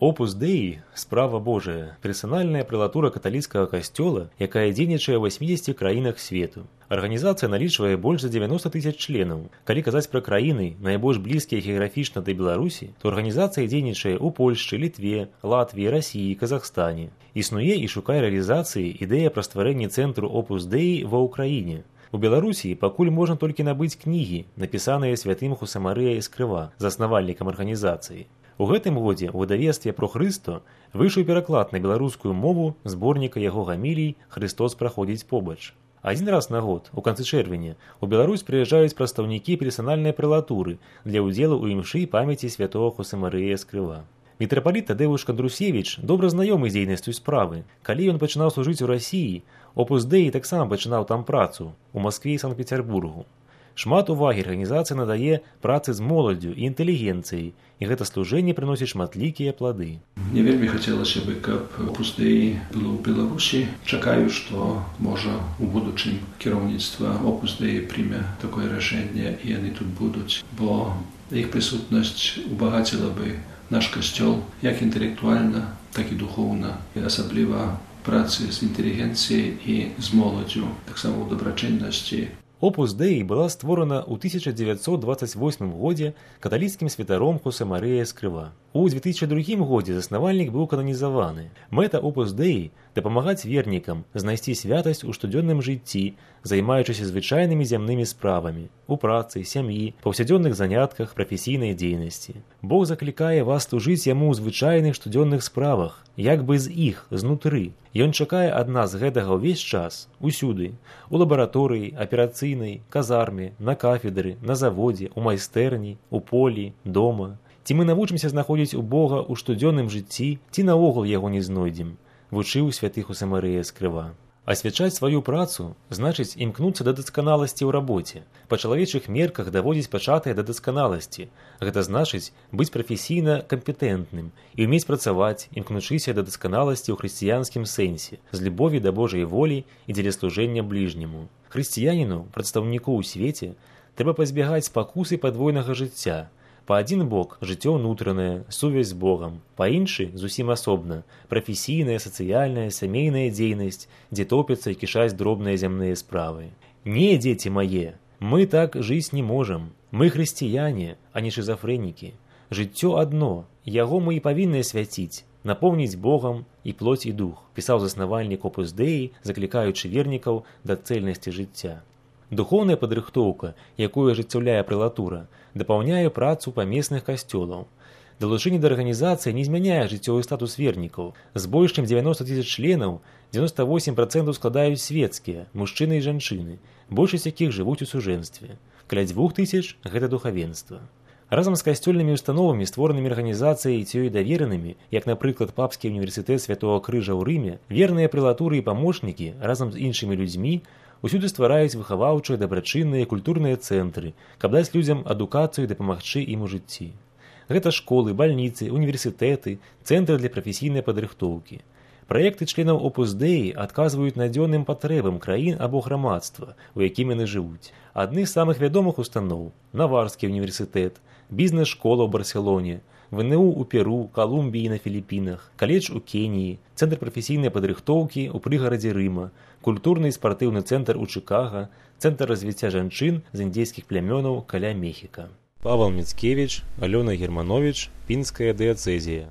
Опус Деі – справа Божая, персанальная прэлатура каталіцкага касцёла, якая дзейнічае ў 80 краінах свету. Арганізацыя налічвае больш за 90 тысяч членаў. Калі казаць пра краіны, найбольш блізкія геаграфічна да Беларусі, то арганізацыя дзейнічае ў Польшчы, Літве, Латвіі, Расіі, Казахстане. Існуе і шукае рэалізацыі ідэя пра стварэнне цэнтру Опус Деі ва ўкраіне. У Беларусі пакуль можна толькі набыць кнігі, напісаныя святым Хосамарыя Эскрыва, заснавальнікам арганізацыі. У гэтым годзе ў выдавецтве «Про Хрысто» выйшаў пераклад на беларускую мову зборніка яго гамілій «Хрыстос праходзіць побач». Адзін раз на год, у канцы чэрвеня, у Беларусь прыязджаюць прадстаўнікі персанальнай прэлатуры для ўдзелу ў імшы памяці святого Хосамарыя Эскрыва. Мітрапаліт Тадзеуш Кандрусевіч добра знаёмы з дзейнасцю справы. Калі ён пачынаў служыць у Расіі, Опус Деі таксама пачынаў там працу, у Маскве і Санкт-Пецярбургу. Шмат увагі арганізацыя надае працы з моладдзю і інтэлігенцыяй, і гэта служэнне прыносіць шматлікія плады. Мне вельмі хацелася бы, каб Опус Деі было ў Беларусі. Чакаю, што можа у будучым кіраўніцтва Опус Деі прыме такое рашэнне і яны тут будуць, бо іх прысутнасць убагаціла бы наш касцёл як інтэлектуальна, так і духоўна, і асабліва працы з інтэлігенцыяй і з моладдзю, таксама ў дабрачыннасці. Опус Деі была створана ў 1928 годзе каталіцкім святаром Хосамарыя Эскрыва. У 2002 годзе заснавальнік быў кананізаваны. Мэта Опус Деі – дапамагаць вернікам знайсці святасць у штодзённым жыцці, займаючыся звычайнымі зямнымі справамі, у працы, сям'і, паўсядзённых занятках, прафесійнай дзейнасці. Бог заклікае вас служыць яму ў звычайных штодзённых справах, як бы з іх, знутры. Ён чакае ад нас гэтага ўвесь час, усюды, у лабараторыі, аперацыйнай, казарме, на кафедры, на заводзе, у майстэрні, у полі, дома. Ці мы навучымся знаходзіць у Бога ў штодзённым жыцці, ці наогул яго не знойдзем, вучыў святы Хосамарыя Эскрыва. Асвячаць сваю працу значыць імкнуцца да дасканаласці ў рабоце, па чалавечых мерках даводзіць пачатае да дасканаласці. Гэта значыць быць прафесійна кампетэнтным і ўмець працаваць, імкнучыся да дасканаласці ў хрысціянскім сэнсе, з любові да Божай волі і дзеля служэння бліжняму. Хрысціяніну, прадстаўніку ў свеце, трэба пазбягаць спакусы падвойнага жыцця. Па адзін бок жыццё ўнутранае, сувязь з Богам, па іншы зусім асобна прафесійная, сацыяльная, сямейная дзейнасць, дзе топяцца і кішаць дробныя зямныя справы. Не, дзеці мае, мы так жыць не можам. Мы хрысціяне, а не шызафрэнікі. Жыццё адно, яго мы і павінны асвяціць, напоўніць Богам і плоць і дух, пісаў заснавальнік Опус Деі, заклікаючы вернікаў да цэльнасці жыцця. Духоўная падрыхтоўка, якую ажыццяўляе прэлатура, дапаўняе працу памесных касцёлаў. Далучэнне да арганізацыі не змяняе жыццёвы статус вернікаў. З больш чым 90 тысяч членаў 98% складаюць свецкія, мужчыны і жанчыны, большасць якіх жывуць у сужэнстве. Каля 2000 – гэта духавенства. Разам з касцёльнымі установамі, створанымі арганізацыяй ці ёй даверанымі, як, напрыклад, Папскі універсітэт Святого Крыжа ў Рыме, верныя прэлатуры і памочнікі разам з іншымі людзьмі усюды ствараюць выхаваўчыя, дабрачынныя, культурныя цэнтры, каб даць людзям адукацыю і дапамагчы ім у жыцці. Гэта школы, бальніцы, універсітэты, цэнтры для прафесійнай падрыхтоўкі. Праекты членаў Опус Деі адказваюць надзённым патрэбам краін або грамадства, у якім яны жывуць. Адны з самых вядомых устаноў – Наварскі універсітэт, бізнес-школа ў Барселоне, ВНУ ў Перу, Калумбіі на Філіпінах, каледж у Кеніі, цэнтр прафесійнай падрыхтоўкі ў прыгарадзе Рыма, культурны і спартыўны цэнтр у Чыкага, цэнтр развіцця жанчын з індзейскіх плямёнаў каля Мехіка. Павел Міцкевіч, Алёна Германович, Пінская дыяцэзія.